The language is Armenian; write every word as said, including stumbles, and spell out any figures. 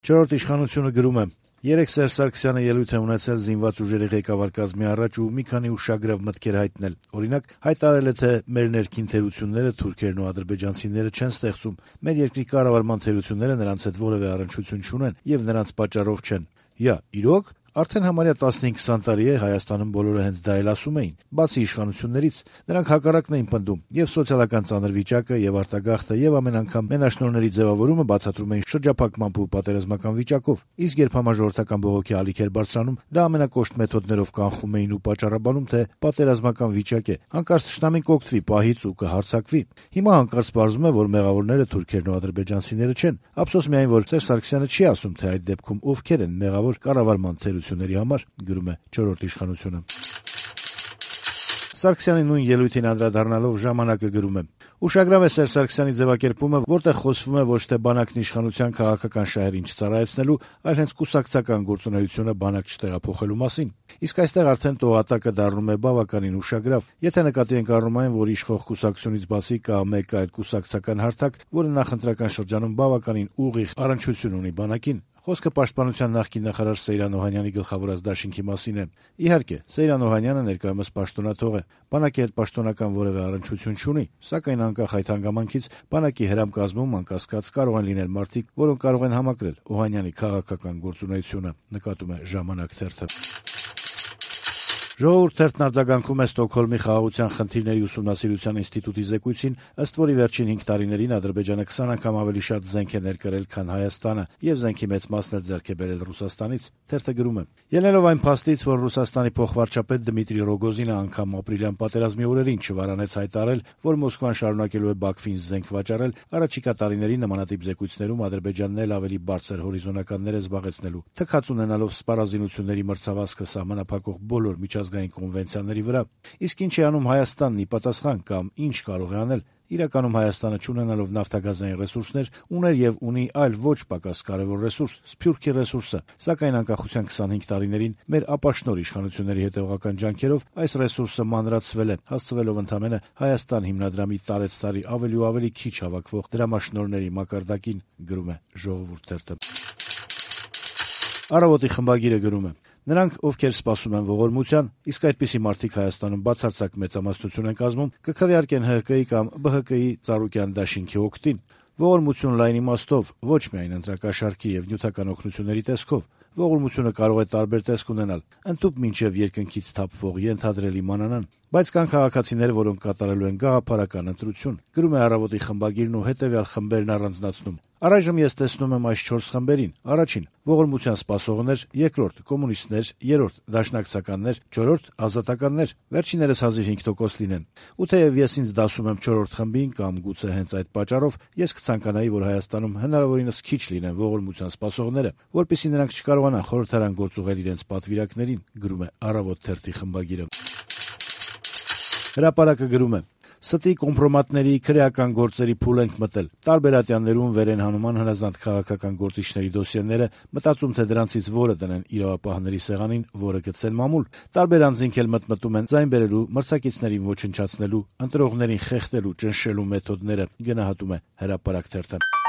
Չորրորդ իշխանությունը գրում է. Երեկ Սերժ Սարգսյանը ելույթ է ունեցել զինված ուժերի ղեկավար կազմի առաջ ու մի քանի ուշագրավ մտքեր հայտնել։ Օրինակ, հայտարարել է, թե մեր ներքին թերությունները թուրքերն ու ադրբեջանցիները չեն ստեղծում, մեր երկրի կառավարման թերությունները նրանց հետ որևէ առնչություն չունեն եւ նրանց պատճառով չեն։ Յա, իրոք? Արդեն համարյա տասնհինգ-քսան տարի է Հայաստանում բոլորը հենց դա էլ ասում էին, բացի իշխանություններից, նրանք հակառակն էին պնդում, եւ սոցիալական ծանր վիճակը, եւ արտագաղթը, եւ ամեն անգամ մենաշնորհների ձևավորումը բացատրում էին շրջափակմամբ ու պատերազմական վիճակով, իսկ երբ համաժողովրդական բողոքի ալիք էր բարձրանում, դա ամենակոշտ մեթոդներով կանխում էին ու պատճառաբանում, թե պատերազմական վիճակ է, հանկարծ թշնամին կօգտվի պահից ու կհարձակվի։ Հիմա հանկարծ պարզվում է, որ մեղավորները թուրքերն ու ադրբեջանցիները չեն։ Ափսոս միայն, որ Սերժ Սարգսյանը չի ասում, թե այդ դեպքում ովքեր են մեղավոր կառավարման թերությունների համար, գրում է չորրորդ իշխանությունը։ Սարգսյանի նույն ելույթին անդրադառնալով ժամանակը գրում է. Ուշագրավ է Սերժ Սարգսյանի ձևակերպումը, որտեղ խոսվում է ոչ թե բանակն իշխանության քաղաքական շահերին չծառայեցնելու, այլ հենց կուսակցական գործունեությունը բանակ չտեղափոխելու մասին։ Իսկ այստեղ արդեն տողատակը դառնում է բավականին ուշագրավ, եթե նկատի ենք առնում այն, որ իշխող կուսակցությունից բացի կա մեկ այլ կուսակցական հարթակ, որը նախընտրական շրջանում բավականին ուղիղ առնչություն ունի բանակին։ Խոսքը պաշտպանության նախկին նախարար Սեյրան Օհանյանի գլխավորած դաշինքի մասին է։ Իհարկե, Սեյրան Օհանյանը ներկայումս պաշտոնաթող է, բանակի հետ պաշտոնական որևէ առնչություն չունի, սակայն անկախ այդ հանգամանքից բանակի հրամ կազմում անկասկած կարող են լինել մարդիկ, որոնք կարող են համակրել Օհանյանի քաղաքական գործունեությունը, նկատում է «Ժամանակ» թերթը։ Ժողովուրդ թերթն արձագանքում է Ստոկհոլմի խաղաղության խնդիրների ուսումնասիրության ինստիտուտի զեկույցին, ըստ որի վերջին հինգ տարիներին Ադրբեջանը քսան անգամ ավելի շատ զենք է ներկրել, քան Հայաստանը, եւ զենքի մեծ մասն էլ ձեռք է բերել Ռուսաստանից։ Թերթը գրում է. Ելնելով այն փաստից, որ Ռուսաստանի փոխվարչապետ Դմիտրի Ռոգոզինը անգամ ապրիլյան պատերազմի օրերին չվարանեց հայտարարել, որ Մոսկվան շարունակելու է Բաքվին զենք վաճառել, առաջիկա տարիներին նմանատիպ զեկույցներում Ադրբեջանն էլ ավելի բարձր հորիզոնականներ է զբաղեցնելու, թքած ունենալով սպառազինությունների մրցավազքը սահմանափակող բոլոր միջազգային կոնվենցիաների վրա։ Իսկ ինչ է անում Հայաստանն ի պատասխան կամ ինչ կարող է անել։ Իրականում Հայաստանը չունենալով նավթագազային ռեսուրսներ, ուներ եւ ունի այլ ոչ պակաս կարեւոր ռեսուրս՝ սփյուռքի ռեսուրսը, սակայն անկախության քսանհինգ տարիներին մեր ապաշնոր իշխանությունների հետևողական ջանքերով այս ռեսուրսը մանրացվել է, հասցվելով ընդամենը Հայաստան հիմնադրամի տարեցտարի ավելի ու ավելի քիչ հավաքվող դրամաշնորհների մակարդակին, գրում է «Ժողովուրդ» թերթը։ Առավոտի խմբագիրը գրում է. Նրանք, ովքեր սպասում են ողորմության, իսկ այդպիսի մարդիկ Հայաստանում բացարձակ մեծամասնություն են կազմում, կքվեարկեն Հ Հ Կ-ի կամ Բ Հ Կ-ի ծառուկյան դաշինքի օգտին։ Ողորմություն լայն իմաստով, ոչ միայն ընտրակաշառքի եւ նյութական օգնությունների տեսքով։ Ողորմությունը կարող է տարբեր տեսք ունենալ՝ ընդհուպ մինչև երկնքից թափվող ենթադրելի մանանան։ Բայց կան քաղաքացիներ, որոնք կատարելու են գաղափարական ընտրություն, գրում է Առավոտի խմբագիրն ու հետեւյալ խմբերն առանձնացնում. Առայժմ ես տեսնում եմ այս չորս խմբերին. առաջին՝ ողորմության սպասողներ, երկրորդ՝ կոմունիստներ, երրորդ՝ դաշնակցականներ, չորրորդ՝ ազատականներ, վերջիններս հազիվ հինգ տոկոս լինեն։ Ու թեև ես ինձ դասում եմ չորրորդ խմբին կամ գուցե հենց այդ պատճառով, ես կցանկանայի, որ Հայաստանում հնարավորինս քիչ լինեն ողորմության սպասողները, որպեսզի նրանք չկարողանան խորհրդարան գործուղել իրենց պատվիրակներին, գրում է Առավոտ թերթի խմբագիրը։ Հրապարակը գրում է. Ստի կոմպրոմատների քրեական գործերի փուլ ենք մտել։ Տարբեր ատյաններում վեր են հանում անհնազանդ քաղաքական գործիչների դոսիեները, մտածում թե դրանցից որը դնեն իրավապահների սեղանին, որը գցեն մամուլ։ Տարբեր անձինք էլ մտմտում են ձայն բերելու, մրցակիցներին ոչնչացնելու, ընտրողներին խեղդելու, ճնշելու մեթոդները, գնահատում է Հրապարակ թերթը։